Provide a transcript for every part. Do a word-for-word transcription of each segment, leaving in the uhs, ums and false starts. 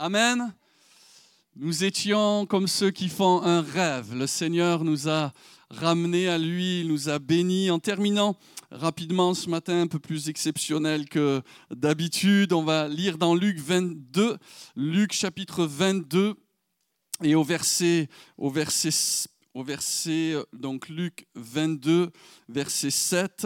Amen. Nous étions comme ceux qui font un rêve. Le Seigneur nous a ramenés à lui, il nous a bénis. En terminant rapidement ce matin, un peu plus exceptionnel que d'habitude, on va lire dans Luc vingt-deux, Luc chapitre vingt-deux, et au verset, au verset, au verset donc Luc vingt-deux, verset sept.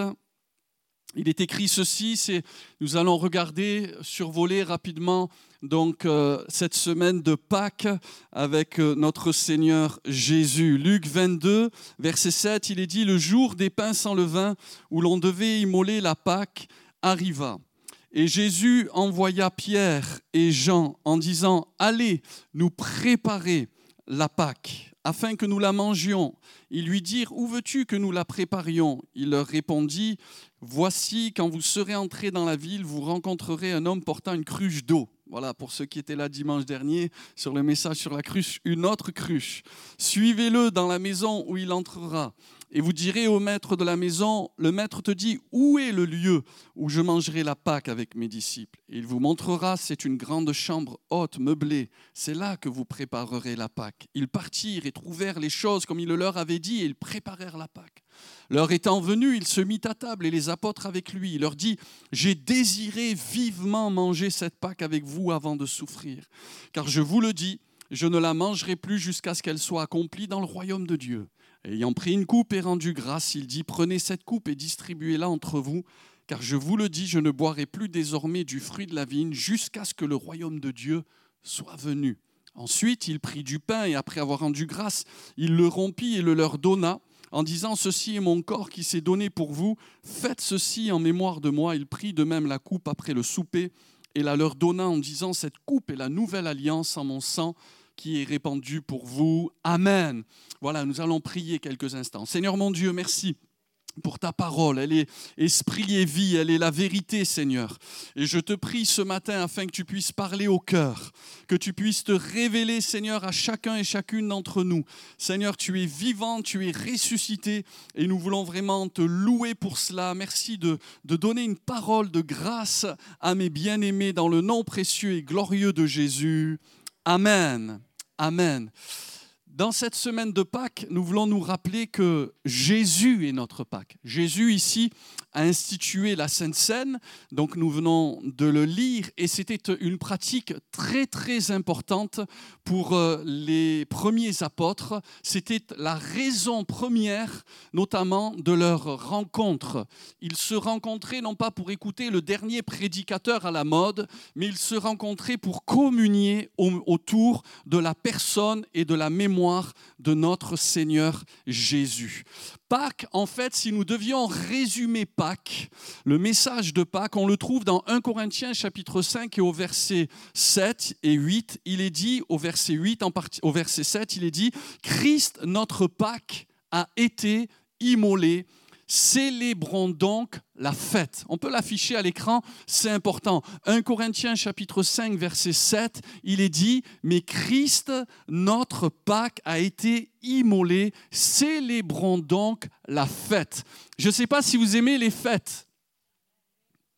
Il est écrit ceci, c'est, nous allons regarder, survoler rapidement donc, euh, cette semaine de Pâques avec euh, notre Seigneur Jésus. Luc vingt-deux, verset sept, il est dit « Le jour des pains sans levain où l'on devait immoler la Pâque arriva. Et Jésus envoya Pierre et Jean en disant « Allez nous préparer la Pâque, afin que nous la mangions. » Ils lui dirent « Où veux-tu que nous la préparions ?» Il leur répondit « Voici, quand vous serez entrés dans la ville, vous rencontrerez un homme portant une cruche d'eau. » Voilà, pour ceux qui étaient là dimanche dernier, sur le message sur la cruche, une autre cruche. « Suivez-le dans la maison où il entrera. Et vous direz au maître de la maison, le maître te dit, où est le lieu où je mangerai la Pâque avec mes disciples ? Et il vous montrera, c'est une grande chambre haute, meublée. C'est là que vous préparerez la Pâque. Ils partirent et trouvèrent les choses comme il le leur avait dit, et ils préparèrent la Pâque. L'heure étant venue, il se mit à table et les apôtres avec lui. Il leur dit, j'ai désiré vivement manger cette Pâque avec vous avant de souffrir. Car je vous le dis, je ne la mangerai plus jusqu'à ce qu'elle soit accomplie dans le royaume de Dieu. Ayant pris une coupe et rendu grâce, il dit « Prenez cette coupe et distribuez-la entre vous, car je vous le dis, je ne boirai plus désormais du fruit de la vigne jusqu'à ce que le royaume de Dieu soit venu. » Ensuite, il prit du pain et après avoir rendu grâce, il le rompit et le leur donna, en disant « Ceci est mon corps qui s'est donné pour vous, faites ceci en mémoire de moi. » Il prit de même la coupe après le souper et la leur donna en disant « Cette coupe est la nouvelle alliance en mon sang, qui est répandu pour vous. Amen. » Voilà, nous allons prier quelques instants. Seigneur mon Dieu, merci pour ta parole. Elle est esprit et vie, elle est la vérité, Seigneur. Et je te prie ce matin afin que tu puisses parler au cœur, que tu puisses te révéler, Seigneur, à chacun et chacune d'entre nous. Seigneur, tu es vivant, tu es ressuscité et nous voulons vraiment te louer pour cela. Merci de, de donner une parole de grâce à mes bien-aimés dans le nom précieux et glorieux de Jésus. Amen. Amen. Dans cette semaine de Pâques, nous voulons nous rappeler que Jésus est notre Pâques. Jésus, ici, a institué la Sainte Seine, donc nous venons de le lire, et c'était une pratique très, très importante pour les premiers apôtres. C'était la raison première, notamment, de leur rencontre. Ils se rencontraient non pas pour écouter le dernier prédicateur à la mode, mais ils se rencontraient pour communier autour de la personne et de la mémoire de notre Seigneur Jésus. Pâques, en fait, si nous devions résumer Pâques, le message de Pâques, on le trouve dans un Corinthiens chapitre cinq et au verset sept et huit, il est dit, au verset huit, en partie, au verset sept, il est dit « Christ, notre Pâques, a été immolé. Célébrons donc la fête. » On peut l'afficher à l'écran, c'est important. un Corinthiens chapitre cinq, verset sept, il est dit « Mais Christ, notre Pâques, a été immolé. Célébrons donc la fête. » Je ne sais pas si vous aimez les fêtes. Oui ?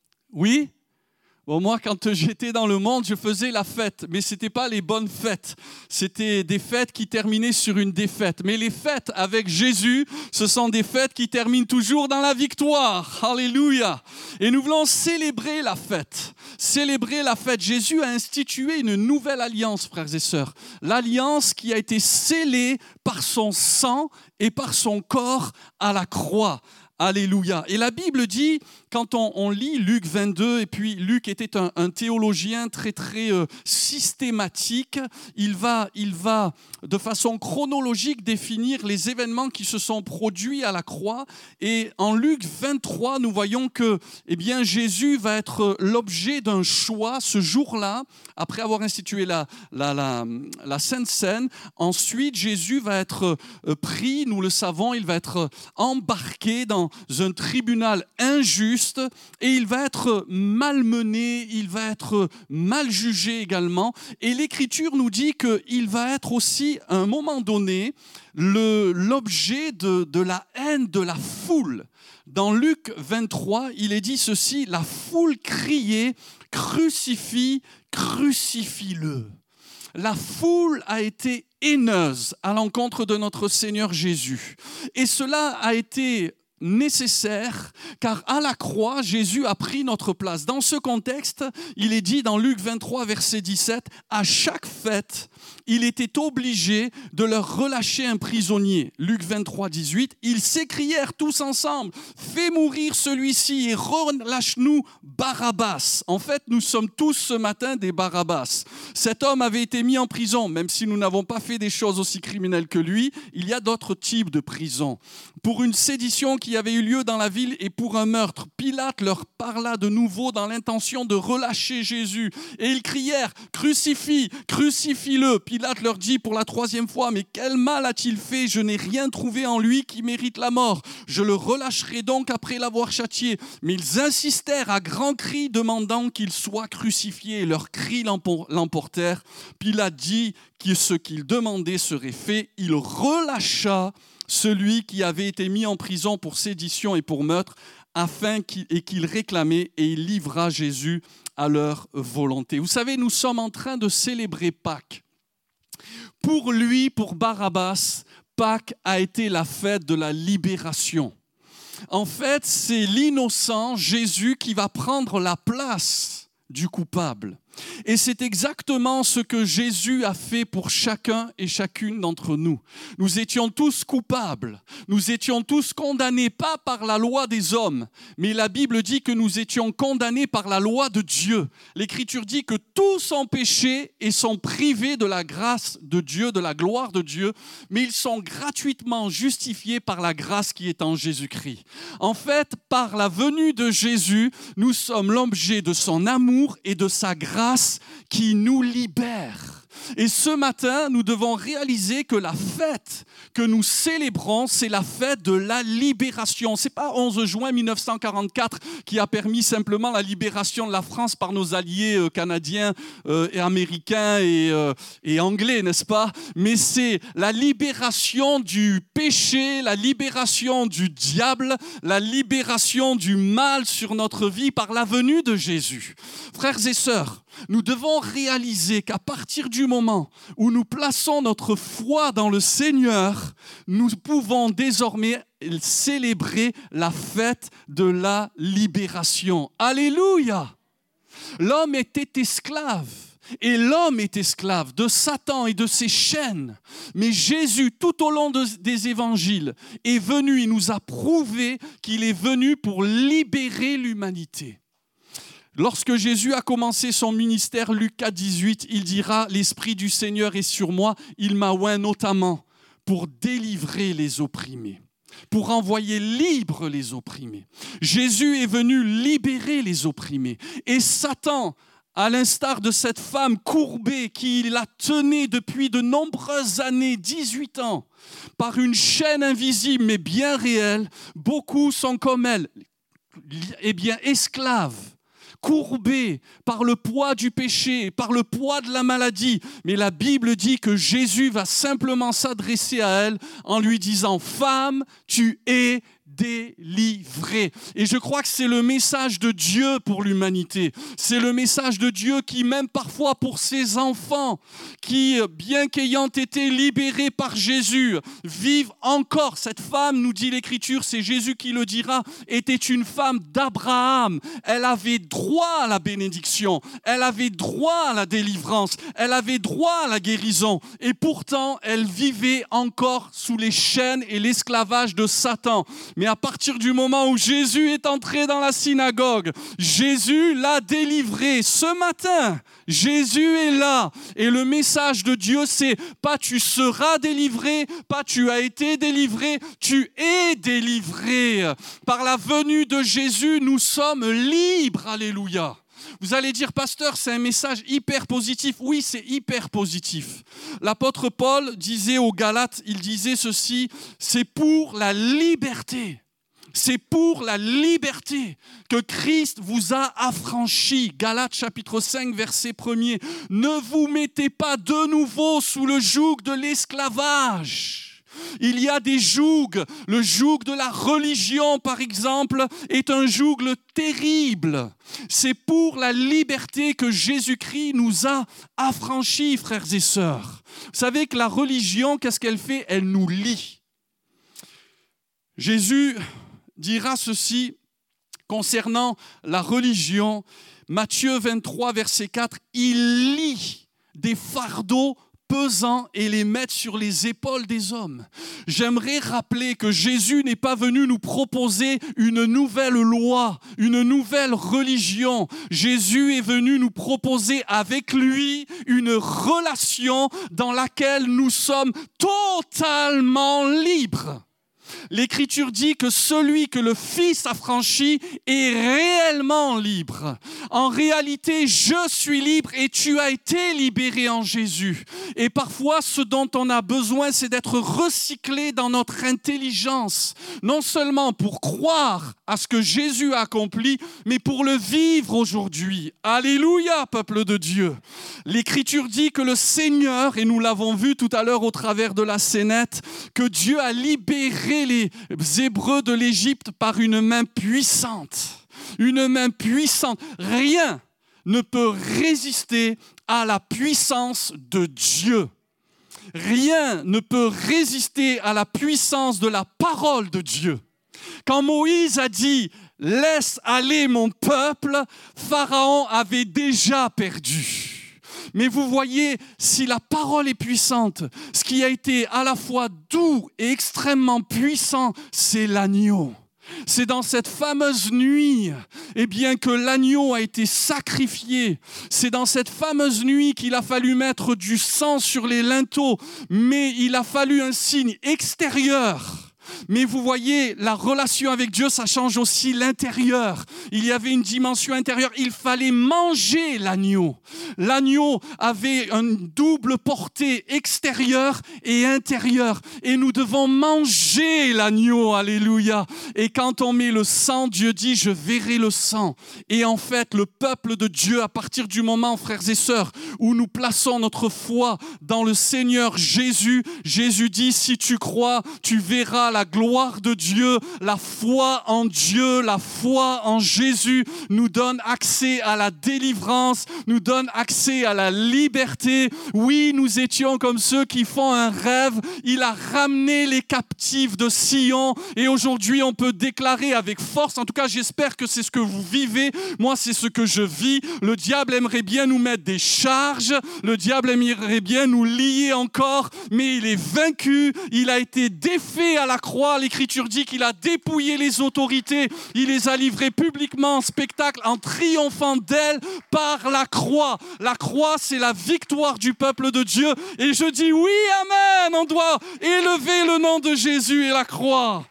Bon, moi, quand j'étais dans le monde, je faisais la fête, mais ce n'était pas les bonnes fêtes. C'était des fêtes qui terminaient sur une défaite. Mais les fêtes avec Jésus, ce sont des fêtes qui terminent toujours dans la victoire. Alléluia. Et nous voulons célébrer la fête. Célébrer la fête. Jésus a institué une nouvelle alliance, frères et sœurs. L'alliance qui a été scellée par son sang et par son corps à la croix. Alléluia. Et la Bible dit, quand on, on lit Luc vingt-deux, et puis Luc était un, un théologien très très euh, systématique, il va, il va de façon chronologique définir les événements qui se sont produits à la croix. Et en Luc vingt-trois, nous voyons que eh bien, Jésus va être l'objet d'un choix ce jour-là, après avoir institué la, la, la, la Sainte Seine. Ensuite, Jésus va être euh, pris, nous le savons, il va être embarqué dans un tribunal injuste et il va être malmené, il va être mal jugé également. Et l'Écriture nous dit qu'il va être aussi, à un moment donné, le, l'objet de, de la haine de la foule. Dans Luc vingt-trois, il est dit ceci, « La foule criait, crucifie, crucifie-le ». la foule a été haineuse à l'encontre de notre Seigneur Jésus. Et cela a été nécessaire, car à la croix, Jésus a pris notre place. Dans ce contexte, il est dit dans Luc vingt-trois, verset dix-sept, « À chaque fête, il était obligé de leur relâcher un prisonnier. » Luc vingt-trois, dix-huit, « Ils s'écrièrent tous ensemble, « Fais mourir celui-ci et relâche-nous Barabbas. » En fait, nous sommes tous ce matin des Barabbas. Cet homme avait été mis en prison, même si nous n'avons pas fait des choses aussi criminelles que lui, il y a d'autres types de prisons. Pour une sédition qui avait eu lieu dans la ville et pour un meurtre, Pilate leur parla de nouveau dans l'intention de relâcher Jésus. Et ils crièrent, « Crucifie, crucifie-le » Pilate leur dit pour la troisième fois, « Mais quel mal a-t-il fait? Je n'ai rien trouvé en lui qui mérite la mort. Je le relâcherai donc après l'avoir châtié. » Mais ils insistèrent à grands cris, demandant qu'il soit crucifié. Et leurs cris l'emportèrent. Pilate dit que ce qu'il demandait serait fait. Il relâcha celui qui avait été mis en prison pour sédition et pour meurtre, afin qu'il, et qu'il réclamait, et il livra Jésus à leur volonté. Vous savez, nous sommes en train de célébrer Pâques. Pour lui, pour Barabbas, Pâques a été la fête de la libération. En fait, c'est l'innocent Jésus qui va prendre la place du coupable. Et c'est exactement ce que Jésus a fait pour chacun et chacune d'entre nous. Nous étions tous coupables, nous étions tous condamnés, pas par la loi des hommes, mais la Bible dit que nous étions condamnés par la loi de Dieu. L'Écriture dit que tous ont péché et sont privés de la grâce de Dieu, de la gloire de Dieu, mais ils sont gratuitement justifiés par la grâce qui est en Jésus-Christ. En fait, par la venue de Jésus, nous sommes l'objet de son amour et de sa grâce qui nous libère. Et ce matin, nous devons réaliser que la fête que nous célébrons, c'est la fête de la libération. Ce n'est pas onze juin mille neuf cent quarante-quatre qui a permis simplement la libération de la France par nos alliés euh, canadiens euh, et américains et, euh, et anglais, n'est-ce pas? Mais c'est la libération du péché, la libération du diable, la libération du mal sur notre vie par la venue de Jésus. Frères et sœurs, nous devons réaliser qu'à partir du moment où nous plaçons notre foi dans le Seigneur, nous pouvons désormais célébrer la fête de la libération. Alléluia! L'homme était esclave. Et l'homme est esclave de Satan et de ses chaînes. Mais Jésus, tout au long de, des évangiles, est venu, il nous a prouvé qu'il est venu pour libérer l'humanité. Lorsque Jésus a commencé son ministère, Luc quatre, dix-huit, il dira « L'Esprit du Seigneur est sur moi, il m'a oint notamment pour délivrer les opprimés, pour envoyer libres les opprimés. » Jésus est venu libérer les opprimés. Et Satan, à l'instar de cette femme courbée qui la tenait depuis de nombreuses années, dix-huit ans, par une chaîne invisible mais bien réelle, beaucoup sont comme elle, eh bien esclaves, courbés par le poids du péché, par le poids de la maladie. Mais la Bible dit que Jésus va simplement s'adresser à elle en lui disant « Femme, tu es délivrée ». Et je crois que c'est le message de Dieu pour l'humanité. C'est le message de Dieu qui, même parfois pour ses enfants, qui, bien qu'ayant été libérés par Jésus, vivent encore. Cette femme, nous dit l'Écriture, c'est Jésus qui le dira, était une femme d'Abraham. Elle avait droit à la bénédiction, elle avait droit à la délivrance, elle avait droit à la guérison. Et pourtant, elle vivait encore sous les chaînes et l'esclavage de Satan. Mais à partir du moment où Jésus est entré dans la synagogue, Jésus l'a délivré. Ce matin, Jésus est là. Et le message de Dieu, c'est pas tu seras délivré, pas tu as été délivré, tu es délivré. Par la venue de Jésus, nous sommes libres. Alléluia. Vous allez dire, pasteur, c'est un message hyper positif. Oui, c'est hyper positif. L'apôtre Paul disait aux Galates, il disait ceci, c'est pour la liberté. C'est pour la liberté que Christ vous a affranchis. Galates chapitre cinq, verset premier. Ne vous mettez pas de nouveau sous le joug de l'esclavage. Il y a des jougs. Le joug de la religion, par exemple, est un joug terrible. C'est pour la liberté que Jésus-Christ nous a affranchis, frères et sœurs. Vous savez que la religion, qu'est-ce qu'elle fait? Elle nous lie. Jésus dira ceci concernant la religion. Matthieu vingt-trois, verset quatre, « Il lie des fardeaux pesants et les mettre sur les épaules des hommes. » J'aimerais rappeler que Jésus n'est pas venu nous proposer une nouvelle loi, une nouvelle religion. Jésus est venu nous proposer avec lui une relation dans laquelle nous sommes totalement libres. L'Écriture dit que celui que le Fils affranchit est réellement libre. En réalité, je suis libre et tu as été libéré en Jésus. Et parfois, ce dont on a besoin, c'est d'être recyclé dans notre intelligence. Non seulement pour croire à ce que Jésus a accompli, mais pour le vivre aujourd'hui. Alléluia, peuple de Dieu. L'Écriture dit que le Seigneur, et nous l'avons vu tout à l'heure au travers de la scénette, que Dieu a libéré les Hébreux de l'Égypte par une main puissante. Une main puissante. Rien ne peut résister à la puissance de Dieu. Rien ne peut résister à la puissance de la parole de Dieu. Quand Moïse a dit « Laisse aller mon peuple », Pharaon avait déjà perdu. Mais vous voyez, si la parole est puissante, ce qui a été à la fois doux et extrêmement puissant, c'est l'agneau. C'est dans cette fameuse nuit, eh bien, que l'agneau a été sacrifié. C'est dans cette fameuse nuit qu'il a fallu mettre du sang sur les linteaux, mais il a fallu un signe extérieur. Mais vous voyez, la relation avec Dieu, ça change aussi l'intérieur. Il y avait une dimension intérieure. Il fallait manger l'agneau. L'agneau avait une double portée extérieure et intérieure. Et nous devons manger l'agneau. Alléluia. Et quand on met le sang, Dieu dit, je verrai le sang. Et en fait, le peuple de Dieu, à partir du moment, frères et sœurs, où nous plaçons notre foi dans le Seigneur Jésus, Jésus dit, si tu crois, tu verras la La gloire de Dieu, la foi en Dieu, la foi en Jésus nous donne accès à la délivrance, nous donne accès à la liberté. Oui, nous étions comme ceux qui font un rêve. Il a ramené les captifs de Sion et aujourd'hui on peut déclarer avec force, en tout cas j'espère que c'est ce que vous vivez, moi c'est ce que je vis. Le diable aimerait bien nous mettre des charges, le diable aimerait bien nous lier encore, mais il est vaincu, il a été défait à la croix. L'Écriture dit qu'il a dépouillé les autorités, il les a livrées publiquement en spectacle en triomphant d'elles par la croix. La croix, c'est la victoire du peuple de Dieu. Et je dis oui, amen, on doit élever le nom de Jésus et la croix.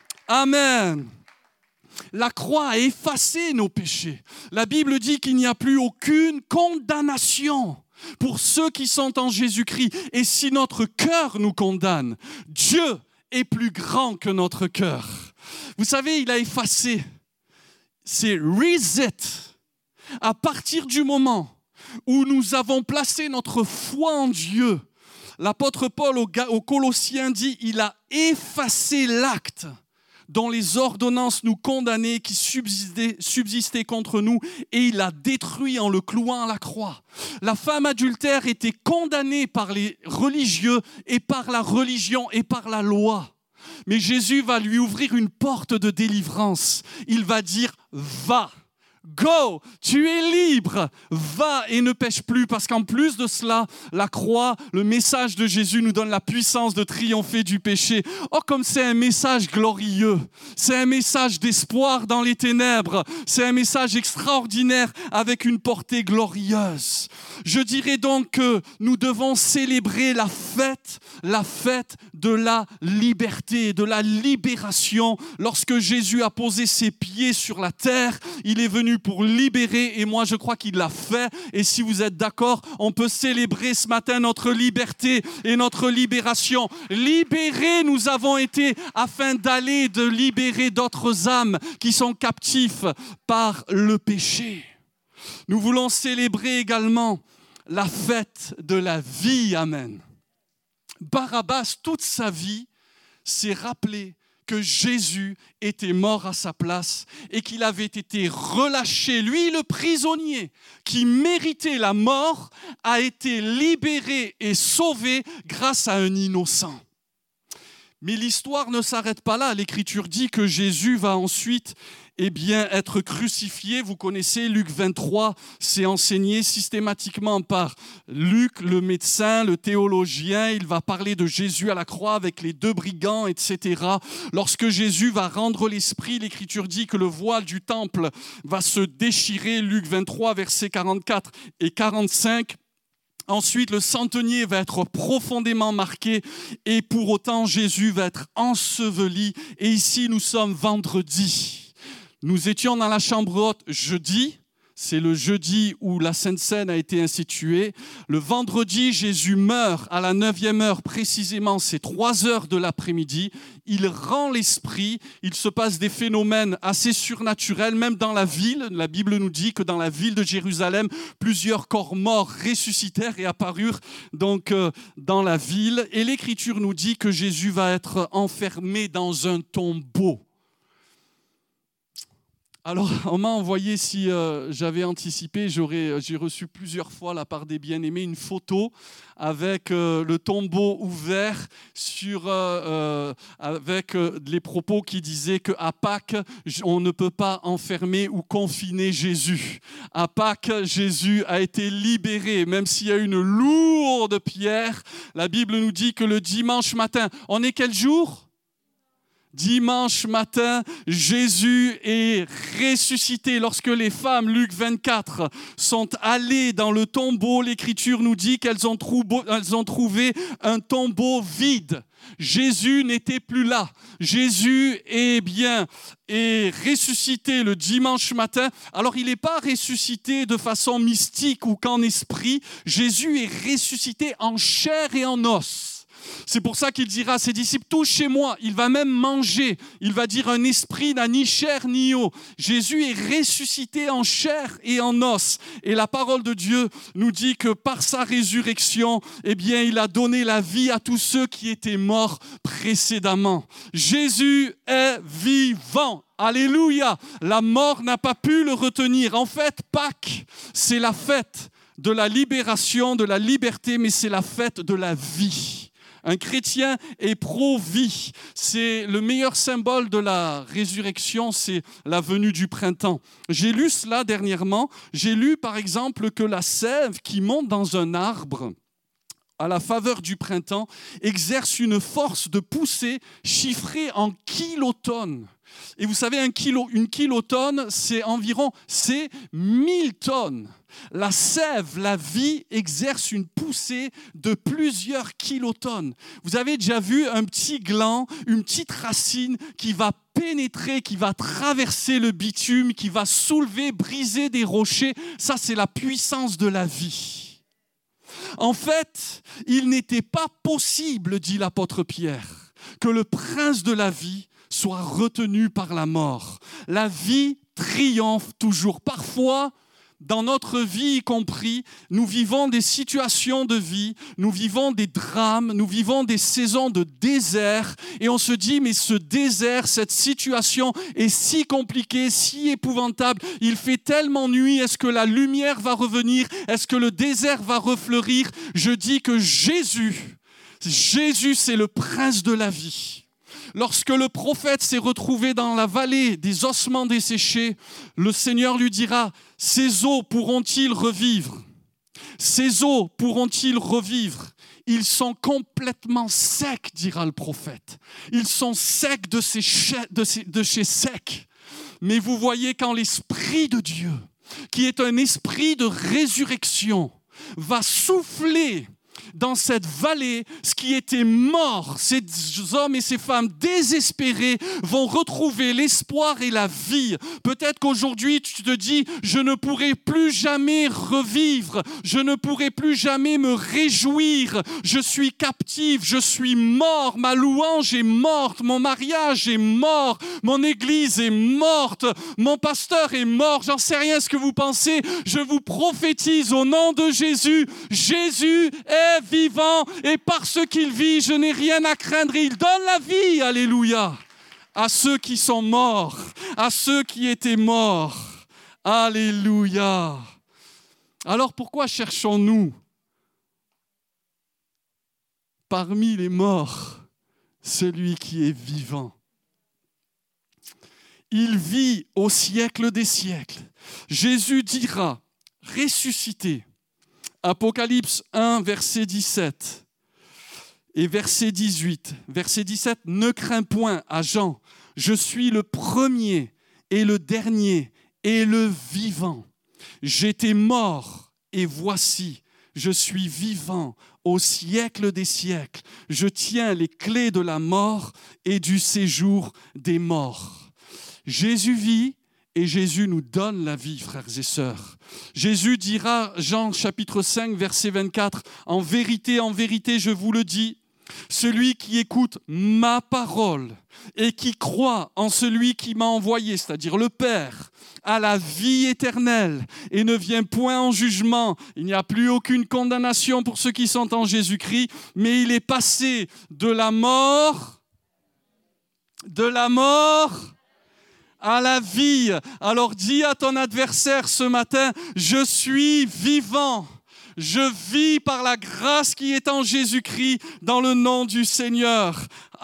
Amen. La croix a effacé nos péchés. La Bible dit qu'il n'y a plus aucune condamnation pour ceux qui sont en Jésus-Christ. Et si notre cœur nous condamne, Dieu est plus grand que notre cœur. Vous savez, il a effacé. C'est reset. À partir du moment où nous avons placé notre foi en Dieu, l'apôtre Paul aux Colossiens dit, il a effacé l'acte dont les ordonnances nous condamnaient, qui subsistaient, subsistaient contre nous, et il l'a détruit en le clouant à la croix. La femme adultère était condamnée par les religieux et par la religion et par la loi. Mais Jésus va lui ouvrir une porte de délivrance. Il va dire « Va ». Go, tu es libre, va et ne pêche plus, parce qu'en plus de cela, la croix, le message de Jésus nous donne la puissance de triompher du péché. Oh, comme c'est un message glorieux, c'est un message d'espoir dans les ténèbres, c'est un message extraordinaire avec une portée glorieuse. Je dirais donc que nous devons célébrer la fête, la fête de la liberté, de la libération. Lorsque Jésus a posé ses pieds sur la terre, il est venu pour libérer, et moi je crois qu'il l'a fait. Et si vous êtes d'accord, on peut célébrer ce matin notre liberté et notre libération. Libérés nous avons été afin d'aller de libérer d'autres âmes qui sont captifs par le péché. Nous voulons célébrer également la fête de la vie. Amen. Barabbas, toute sa vie, s'est rappelé que Jésus était mort à sa place et qu'il avait été relâché. Lui, le prisonnier qui méritait la mort, a été libéré et sauvé grâce à un innocent. Mais l'histoire ne s'arrête pas là. L'Écriture dit que Jésus va ensuite eh bien, être crucifié. Vous connaissez Luc vingt-trois, c'est enseigné systématiquement par Luc, le médecin, le théologien. Il va parler de Jésus à la croix avec les deux brigands, et cetera. Lorsque Jésus va rendre l'esprit, l'Écriture dit que le voile du temple va se déchirer. Luc vingt-trois, versets quarante-quatre et quarante-cinq. Ensuite, le centenier va être profondément marqué et pour autant, Jésus va être enseveli. Et ici, nous sommes vendredi. Nous étions dans la chambre haute jeudi. C'est le jeudi où la Sainte Seine a été instituée. Le vendredi, Jésus meurt à la neuvième heure, précisément, c'est trois heures de l'après-midi. Il rend l'esprit, il se passe des phénomènes assez surnaturels, même dans la ville. La Bible nous dit que dans la ville de Jérusalem, plusieurs corps morts ressuscitèrent et apparurent donc euh, dans la ville. Et l'Écriture nous dit que Jésus va être enfermé dans un tombeau. Alors, on m'a envoyé, si euh, j'avais anticipé, j'aurais, j'ai reçu plusieurs fois de la part des bien-aimés une photo avec euh, le tombeau ouvert sur, euh, euh, avec euh, les propos qui disaient qu'à Pâques, on ne peut pas enfermer ou confiner Jésus. À Pâques, Jésus a été libéré, même s'il y a une lourde pierre. La Bible nous dit que le dimanche matin, on est quel jour ? Dimanche matin, Jésus est ressuscité. Lorsque les femmes, Luc vingt-quatre, sont allées dans le tombeau, l'Écriture nous dit qu'elles ont trouvé, elles ont trouvé un tombeau vide. Jésus n'était plus là. Jésus est bien est ressuscité le dimanche matin. Alors, il n'est pas ressuscité de façon mystique ou qu'en esprit. Jésus est ressuscité en chair et en os. C'est pour ça qu'il dira à ses disciples, touchez-moi. Il va même manger. Il va dire, un esprit n'a ni chair ni eau. Jésus est ressuscité en chair et en os. Et la parole de Dieu nous dit que par sa résurrection, eh bien, il a donné la vie à tous ceux qui étaient morts précédemment. Jésus est vivant. Alléluia. La mort n'a pas pu le retenir. En fait, Pâques, c'est la fête de la libération, de la liberté, mais c'est la fête de la vie. Un chrétien est pro-vie. C'est le meilleur symbole de la résurrection, c'est la venue du printemps. J'ai lu cela dernièrement. J'ai lu par exemple que la sève qui monte dans un arbre à la faveur du printemps exerce une force de poussée chiffrée en kilotonnes. Et vous savez, un kilo, une kilotonne, c'est environ c'est mille tonnes. La sève, la vie, exerce une poussée de plusieurs kilotonnes. Vous avez déjà vu un petit gland, une petite racine qui va pénétrer, qui va traverser le bitume, qui va soulever, briser des rochers. Ça, c'est la puissance de la vie. En fait, il n'était pas possible, dit l'apôtre Pierre, que le prince de la vie soit retenu par la mort. La vie triomphe toujours. Parfois, dans notre vie y compris, nous vivons des situations de vie, nous vivons des drames, nous vivons des saisons de désert et on se dit, mais ce désert, cette situation est si compliquée, si épouvantable, il fait tellement nuit, est-ce que la lumière va revenir? Est-ce que le désert va refleurir? Je dis que Jésus, Jésus, c'est le prince de la vie. Lorsque le prophète s'est retrouvé dans la vallée des ossements desséchés, le Seigneur lui dira, « Ces eaux pourront-ils revivre? Ces eaux pourront-ils revivre? Ils sont complètement secs, dira le prophète. Ils sont secs de, ces cha- de, ces, de chez secs. Mais vous voyez quand l'Esprit de Dieu, qui est un esprit de résurrection, va souffler dans cette vallée, ce qui était mort, ces hommes et ces femmes désespérés vont retrouver l'espoir et la vie. Peut-être qu'aujourd'hui, tu te dis, je ne pourrai plus jamais revivre, je ne pourrai plus jamais me réjouir, je suis captif, je suis mort, ma louange est morte, mon mariage est mort, mon église est morte, mon pasteur est mort, j'en sais rien ce que vous pensez, je vous prophétise au nom de Jésus, Jésus est est vivant et parce qu'il vit, je n'ai rien à craindre. Et il donne la vie, alléluia, à ceux qui sont morts, à ceux qui étaient morts. Alléluia. Alors pourquoi cherchons-nous parmi les morts celui qui est vivant? Il vit au siècle des siècles. Jésus dira, ressuscité. Apocalypse un, verset dix-sept et verset dix-huit. Verset dix-sept, ne crains point à Jean, je suis le premier et le dernier et le vivant. J'étais mort et voici, je suis vivant au siècle des siècles. Je tiens les clés de la mort et du séjour des morts. Jésus vit et Jésus nous donne la vie, frères et sœurs. Jésus dira, Jean chapitre cinq, verset vingt-quatre, « En vérité, en vérité, je vous le dis, celui qui écoute ma parole et qui croit en celui qui m'a envoyé, c'est-à-dire le Père, a la vie éternelle et ne vient point en jugement. Il n'y a plus aucune condamnation pour ceux qui sont en Jésus-Christ, mais il est passé de la mort, de la mort à la vie. Alors dis à ton adversaire ce matin, je suis vivant. Je vis par la grâce qui est en Jésus-Christ dans le nom du Seigneur.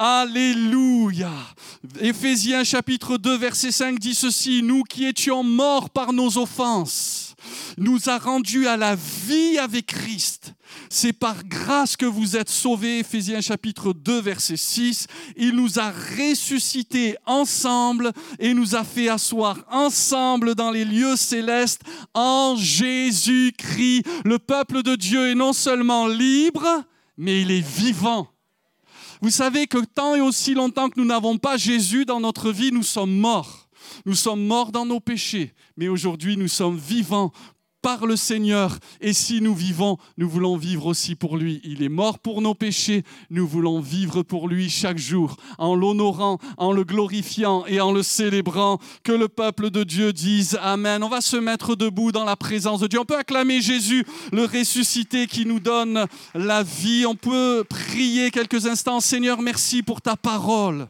Alléluia. Éphésiens chapitre deux, verset cinq dit ceci, « Nous qui étions morts par nos offenses, nous a rendus à la vie avec Christ. C'est par grâce que vous êtes sauvés. » Éphésiens chapitre deux, verset six. Il nous a ressuscités ensemble et nous a fait asseoir ensemble dans les lieux célestes en Jésus-Christ. Le peuple de Dieu est non seulement libre, mais il est vivant. Vous savez que tant et aussi longtemps que nous n'avons pas Jésus dans notre vie, nous sommes morts. Nous sommes morts dans nos péchés, mais aujourd'hui nous sommes vivants par le Seigneur. Et si nous vivons, nous voulons vivre aussi pour lui. Il est mort pour nos péchés, nous voulons vivre pour lui chaque jour, en l'honorant, en le glorifiant et en le célébrant. Que le peuple de Dieu dise Amen. On va se mettre debout dans la présence de Dieu. On peut acclamer Jésus, le ressuscité qui nous donne la vie. On peut prier quelques instants. Seigneur, merci pour ta parole.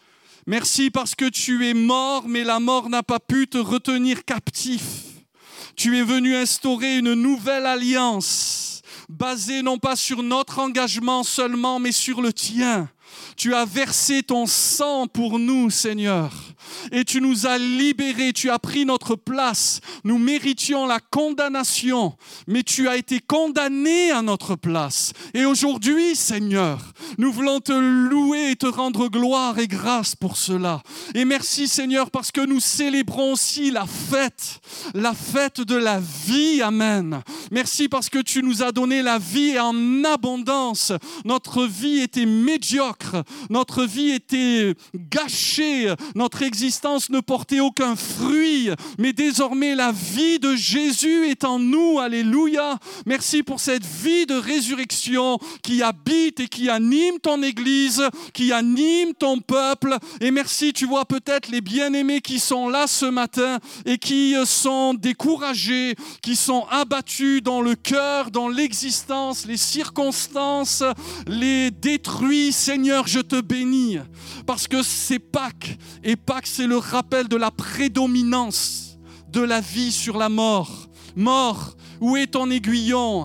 Merci parce que tu es mort, mais la mort n'a pas pu te retenir captif. Tu es venu instaurer une nouvelle alliance, basée non pas sur notre engagement seulement, mais sur le tien. Tu as versé ton sang pour nous, Seigneur, et tu nous as libérés, tu as pris notre place. Nous méritions la condamnation, mais tu as été condamné à notre place. Et aujourd'hui, Seigneur, nous voulons te louer et te rendre gloire et grâce pour cela. Et merci, Seigneur, parce que nous célébrons aussi la fête, la fête de la vie. Amen. Merci parce que tu nous as donné la vie en abondance. Notre vie était médiocre. Notre vie était gâchée, notre existence ne portait aucun fruit, mais désormais la vie de Jésus est en nous, alléluia. Merci pour cette vie de résurrection qui habite et qui anime ton Église, qui anime ton peuple. Et merci, tu vois peut-être les bien-aimés qui sont là ce matin et qui sont découragés, qui sont abattus dans le cœur, dans l'existence, les circonstances, les détruits. Seigneur, je te bénis parce que c'est Pâques et Pâques c'est le rappel de la prédominance de la vie sur la mort. Mort, où est ton aiguillon?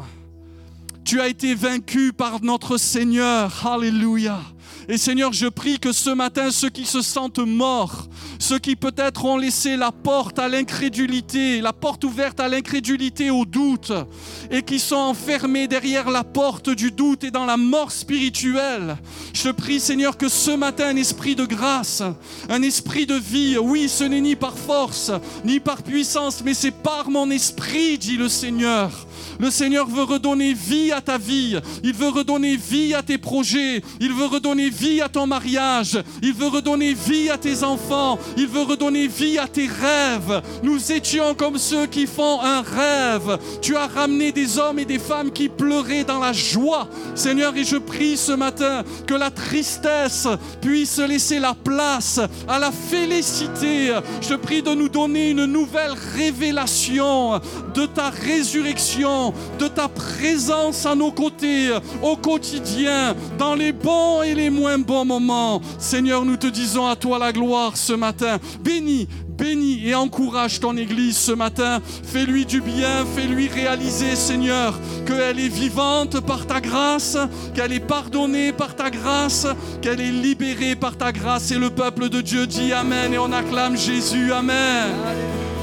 Tu as été vaincu par notre Seigneur. Alléluia. Et Seigneur, je prie que ce matin, ceux qui se sentent morts, ceux qui peut-être ont laissé la porte à l'incrédulité, la porte ouverte à l'incrédulité, au doute, et qui sont enfermés derrière la porte du doute et dans la mort spirituelle, je prie, Seigneur, que ce matin, un esprit de grâce, un esprit de vie, oui, ce n'est ni par force, ni par puissance, mais c'est par mon esprit, dit le Seigneur. Le Seigneur veut redonner vie à ta vie, il veut redonner vie à tes projets, il veut redonner vie à ton mariage. Il veut redonner vie à tes enfants. Il veut redonner vie à tes rêves. Nous étions comme ceux qui font un rêve. Tu as ramené des hommes et des femmes qui pleuraient dans la joie. Seigneur, et je prie ce matin que la tristesse puisse laisser la place à la félicité. Je te prie de nous donner une nouvelle révélation de ta résurrection, de ta présence à nos côtés, au quotidien, dans les bons et les moins bons moments. Seigneur, nous te disons à toi la gloire ce matin. Bénis, bénis et encourage ton Église ce matin. Fais-lui du bien, fais-lui réaliser, Seigneur, qu'elle est vivante par ta grâce, qu'elle est pardonnée par ta grâce, qu'elle est libérée par ta grâce. Et le peuple de Dieu dit Amen et on acclame Jésus. Amen. Alléluia.